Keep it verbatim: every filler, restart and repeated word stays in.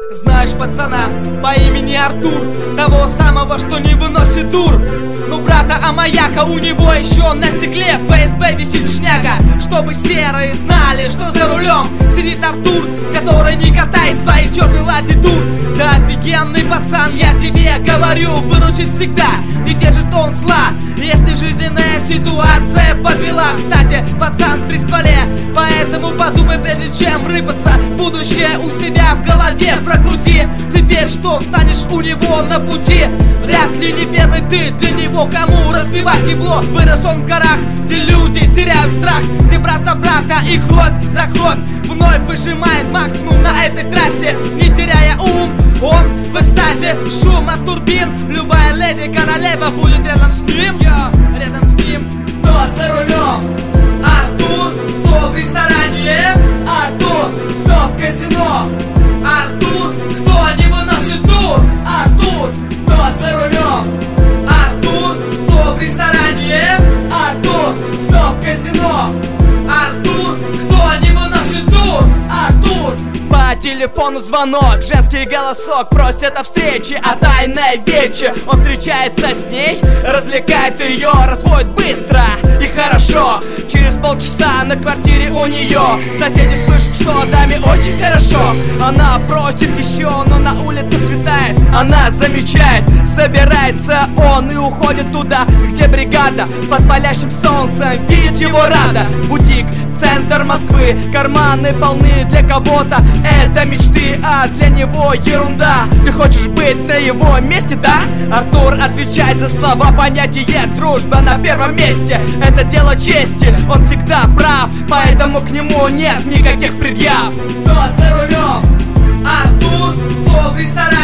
Знаешь пацана по имени Артур, того самого, что не выносит дур. Ну брата Амаяка, у него еще на стекле в ФСБ висит шняга. Чтобы серые знали, что за рулем сидит Артур, который не катает свои черные лади дур. Да офигенный пацан, я тебе говорю, выручит всегда, не держит он зла, если жизненная ситуация подвела. Кстати, пацан при стволе, поэтому подумай, прежде чем рыпаться. Будущее у себя в голове прокрути. Теперь что, встанешь у него на пути? Вряд ли не первый ты для него, кому разбивать тепло. Вырос он в горах, где люди теряют страх, где брат за брата и кровь за кровь вновь выжимает максимум на этой трассе. Не теряя ум, он в экстазе. Шум от турбин, любая леди королева будет рядом с ним. Я рядом с ним. Кто за рулем? Артур. Кто в ресторане? Артур. Кто в казино? Артур. Кто не выносит дур? Артур. Кто за рулем? Артур. Кто в ресторане? Артур. Кто в казино? Артур. Кто не выносит дур? Артур. По телефону звонок, женский голосок просит о встрече, о тайной вече. Он встречается с ней, развлекает ее, разводит быстро и хорошо. Через полчаса на квартире у нее соседи слышат, что даме очень хорошо. Она просит еще, но на улице светает. Она замечает, собирается он и уходит туда, где бригада под палящим солнцем видит его рада. Бутик, центр Москвы, карманы полны для кого-то. Это мечты, а для него ерунда. Ты хочешь быть на его месте, да? Артур отвечает за слова, понятие дружба на первом месте. Это дело чести, он всегда прав, поэтому к нему нет никаких предъяв. Кто за рулем? Артур. Кто в ресторане?